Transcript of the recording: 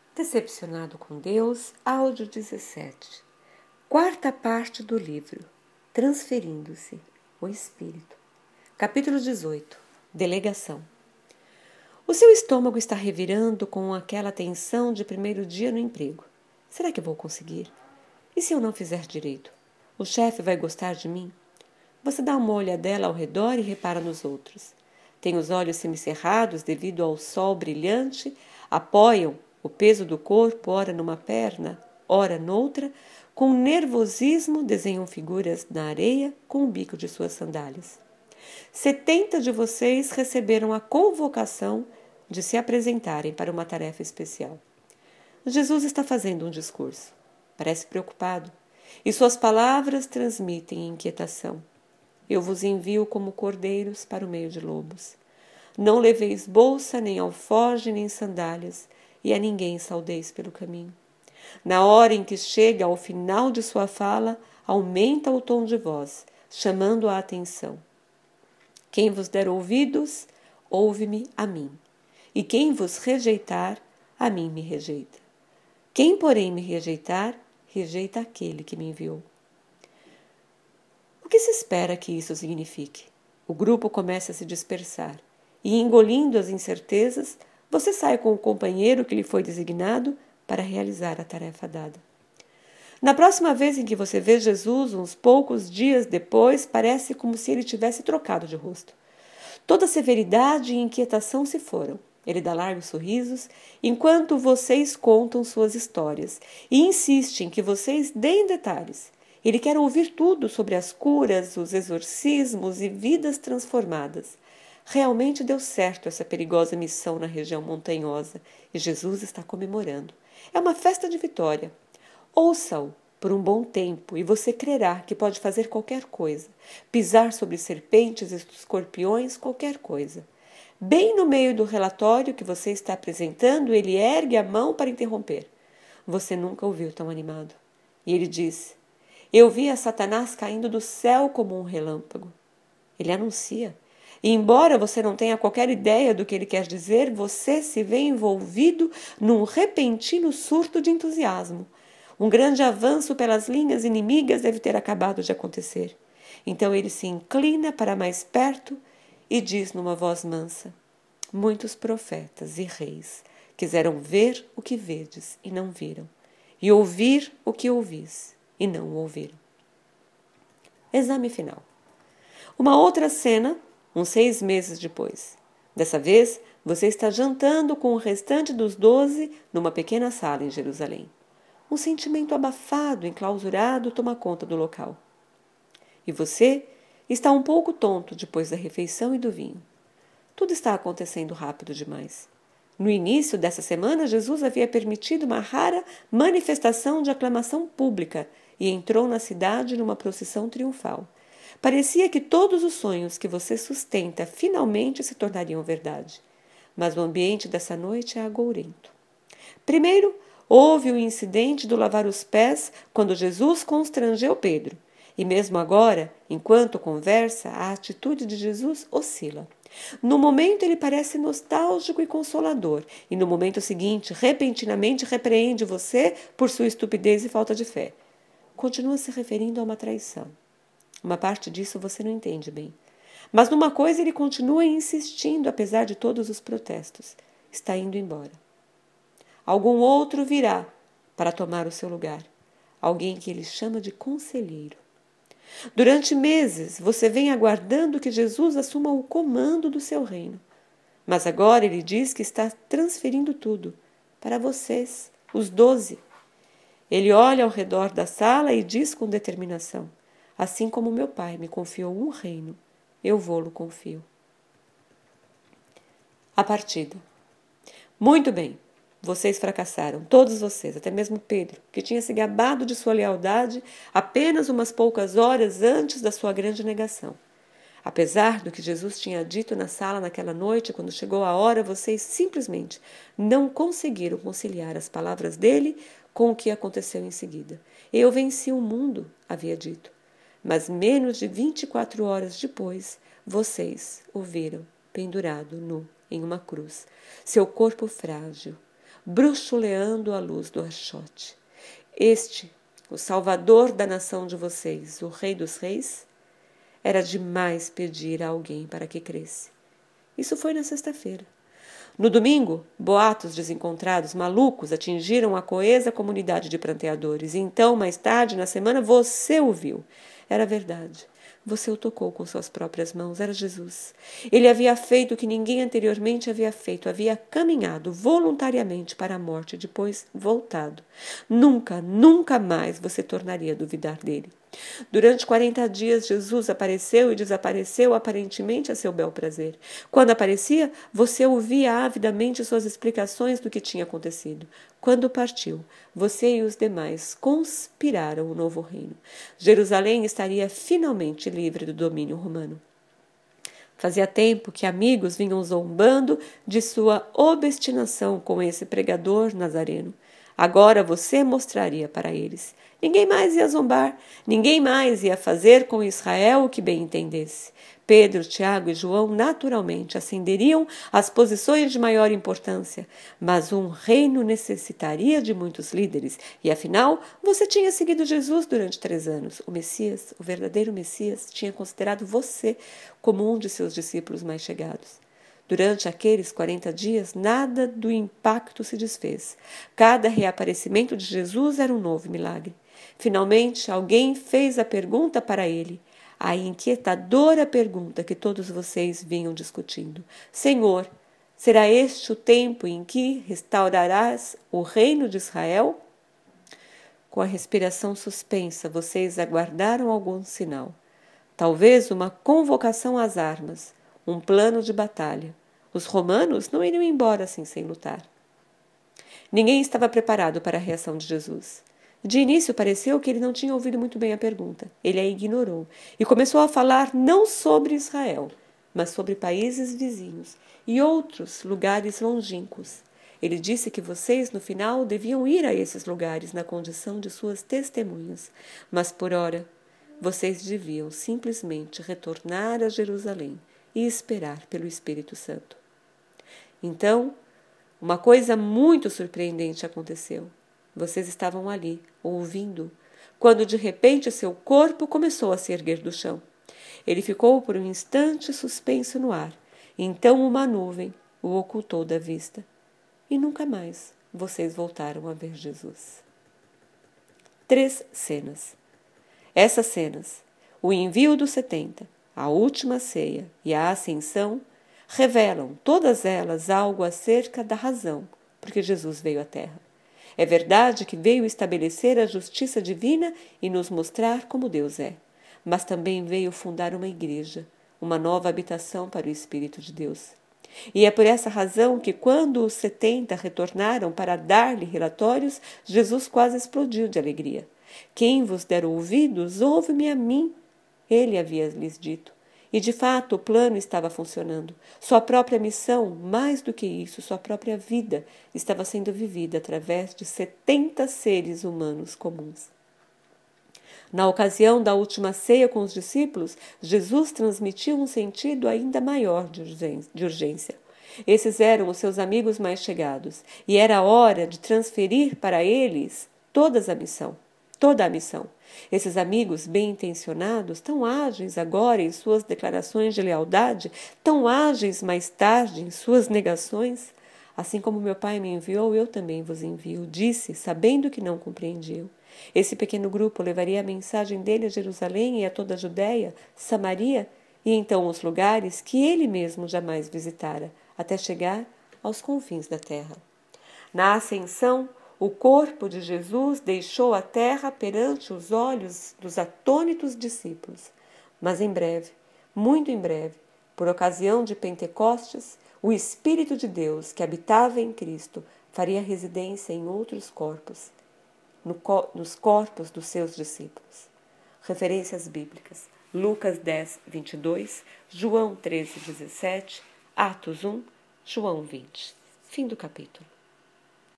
Decepcionado com Deus, áudio 17. Quarta parte do livro, Transferindo-se, o Espírito. Capítulo 18. Delegação. O seu estômago está revirando com aquela tensão de primeiro dia no emprego. Será que vou conseguir? E se eu não fizer direito? O chefe vai gostar de mim? Você dá uma olhadela ao redor e repara nos outros. Tem os olhos semicerrados devido ao sol brilhante, apoiam o peso do corpo ora numa perna, ora noutra, com nervosismo desenham figuras na areia com o bico de suas sandálias. 70 de vocês receberam a convocação de se apresentarem para uma tarefa especial. Jesus está fazendo um discurso. Parece preocupado, e suas palavras transmitem inquietação. Eu vos envio como cordeiros para o meio de lobos. Não leveis bolsa, nem alforge, nem sandálias, e a ninguém saudeis pelo caminho. Na hora em que chega ao final de sua fala, aumenta o tom de voz, chamando a atenção. Quem vos der ouvidos, ouve-me a mim. E quem vos rejeitar, a mim me rejeita. Quem, porém, me rejeitar, rejeita aquele que me enviou. O que se espera que isso signifique? O grupo começa a se dispersar, e, engolindo as incertezas, você sai com o companheiro que lhe foi designado para realizar a tarefa dada. Na próxima vez em que você vê Jesus, uns poucos dias depois, parece como se ele tivesse trocado de rosto. Toda severidade e inquietação se foram. Ele dá largos sorrisos, enquanto vocês contam suas histórias, e insiste em que vocês deem detalhes. Ele quer ouvir tudo sobre as curas, os exorcismos e vidas transformadas. Realmente deu certo essa perigosa missão na região montanhosa, e Jesus está comemorando. É uma festa de vitória. Ouça-o por um bom tempo e você crerá que pode fazer qualquer coisa, pisar sobre serpentes e escorpiões, qualquer coisa. Bem no meio do relatório que você está apresentando, ele ergue a mão para interromper. Você nunca o viu tão animado. E ele diz: eu vi a Satanás caindo do céu como um relâmpago. Ele anuncia. E embora você não tenha qualquer ideia do que ele quer dizer, você se vê envolvido num repentino surto de entusiasmo. Um grande avanço pelas linhas inimigas deve ter acabado de acontecer. Então ele se inclina para mais perto e diz numa voz mansa: muitos profetas e reis quiseram ver o que vedes e não viram, e ouvir o que ouvis e não o ouviram. Exame final. Uma outra cena, uns 6 meses depois. Dessa vez, você está jantando com o restante dos 12 numa pequena sala em Jerusalém. Um sentimento abafado, enclausurado, toma conta do local. E você está um pouco tonto depois da refeição e do vinho. Tudo está acontecendo rápido demais. No início dessa semana, Jesus havia permitido uma rara manifestação de aclamação pública e entrou na cidade numa procissão triunfal. Parecia que todos os sonhos que você sustenta finalmente se tornariam verdade. Mas o ambiente dessa noite é agourento. Primeiro, houve o incidente do lavar os pés quando Jesus constrangeu Pedro. E mesmo agora, enquanto conversa, a atitude de Jesus oscila. No momento ele parece nostálgico e consolador, e no momento seguinte, repentinamente repreende você por sua estupidez e falta de fé. Continua se referindo a uma traição. Uma parte disso você não entende bem. Mas numa coisa ele continua insistindo, apesar de todos os protestos. Está indo embora. Algum outro virá para tomar o seu lugar. Alguém que ele chama de conselheiro. Durante meses você vem aguardando que Jesus assuma o comando do seu reino. Mas agora ele diz que está transferindo tudo para vocês, os 12. Ele olha ao redor da sala e diz com determinação: assim como meu pai me confiou um reino, eu vô-lo confio. A partida. Muito bem. Vocês fracassaram, todos vocês, até mesmo Pedro, que tinha se gabado de sua lealdade apenas umas poucas horas antes da sua grande negação. Apesar do que Jesus tinha dito na sala naquela noite, quando chegou a hora, vocês simplesmente não conseguiram conciliar as palavras dele com o que aconteceu em seguida. Eu venci o mundo, havia dito. Mas menos de 24 horas depois, vocês o viram pendurado nu em uma cruz, seu corpo frágil, bruxuleando a luz do archote. Este, o Salvador da nação de vocês, o Rei dos Reis? Era demais pedir a alguém para que cresce. Isso foi na sexta-feira. No domingo, boatos desencontrados, malucos, atingiram a coesa comunidade de pranteadores. E então, mais tarde, na semana, você o viu. Era verdade. Você o tocou com suas próprias mãos. Era Jesus. Ele havia feito o que ninguém anteriormente havia feito. Havia caminhado voluntariamente para a morte, depois voltado. Nunca, nunca mais você tornaria a duvidar dele. Durante 40 dias, Jesus apareceu e desapareceu aparentemente a seu bel prazer. Quando aparecia, você ouvia avidamente suas explicações do que tinha acontecido. Quando partiu, você e os demais conspiraram o novo reino. Jerusalém estaria finalmente livre do domínio romano. Fazia tempo que amigos vinham zombando de sua obstinação com esse pregador nazareno. Agora você mostraria para eles. Ninguém mais ia zombar, ninguém mais ia fazer com Israel o que bem entendesse. Pedro, Tiago e João naturalmente ascenderiam às posições de maior importância, mas um reino necessitaria de muitos líderes, e afinal você tinha seguido Jesus durante 3 anos. O Messias, o verdadeiro Messias, tinha considerado você como um de seus discípulos mais chegados. Durante aqueles 40 dias, nada do impacto se desfez. Cada reaparecimento de Jesus era um novo milagre. Finalmente, alguém fez a pergunta para ele, a inquietadora pergunta que todos vocês vinham discutindo. Senhor, será este o tempo em que restaurarás o reino de Israel? Com a respiração suspensa, vocês aguardaram algum sinal. Talvez uma convocação às armas, um plano de batalha. Os romanos não iriam embora assim sem lutar. Ninguém estava preparado para a reação de Jesus. De início pareceu que ele não tinha ouvido muito bem a pergunta. Ele a ignorou e começou a falar não sobre Israel, mas sobre países vizinhos e outros lugares longínquos. Ele disse que vocês, no final, deviam ir a esses lugares na condição de suas testemunhas, mas por ora vocês deviam simplesmente retornar a Jerusalém e esperar pelo Espírito Santo. Então, uma coisa muito surpreendente aconteceu. Vocês estavam ali, ouvindo, quando de repente seu corpo começou a se erguer do chão. Ele ficou por um instante suspenso no ar. Então uma nuvem o ocultou da vista. E nunca mais vocês voltaram a ver Jesus. 3 cenas. Essas cenas, o envio dos 70, a última ceia e a ascensão, revelam, todas elas, algo acerca da razão por que Jesus veio à Terra. É verdade que veio estabelecer a justiça divina e nos mostrar como Deus é, mas também veio fundar uma igreja, uma nova habitação para o Espírito de Deus. E é por essa razão que, quando os 70 retornaram para dar-lhe relatórios, Jesus quase explodiu de alegria. Quem vos der ouvidos, ouve-me a mim, ele havia lhes dito. E, de fato, o plano estava funcionando. Sua própria missão, mais do que isso, sua própria vida, estava sendo vivida através de 70 seres humanos comuns. Na ocasião da última ceia com os discípulos, Jesus transmitiu um sentido ainda maior de urgência. Esses eram os seus amigos mais chegados, e era hora de transferir para eles toda a missão. Esses amigos bem-intencionados, tão ágeis agora em suas declarações de lealdade, tão ágeis mais tarde em suas negações. Assim como meu Pai me enviou, eu também vos envio, disse, sabendo que não compreendiam. Esse pequeno grupo levaria a mensagem dele a Jerusalém e a toda a Judéia, Samaria e então os lugares que ele mesmo jamais visitara, até chegar aos confins da terra. Na ascensão, o corpo de Jesus deixou a terra perante os olhos dos atônitos discípulos. Mas em breve, muito em breve, por ocasião de Pentecostes, o Espírito de Deus que habitava em Cristo faria residência em outros corpos, nos corpos dos seus discípulos. Referências bíblicas: Lucas 10, 22, João 13, 17, Atos 1, João 20. Fim do capítulo.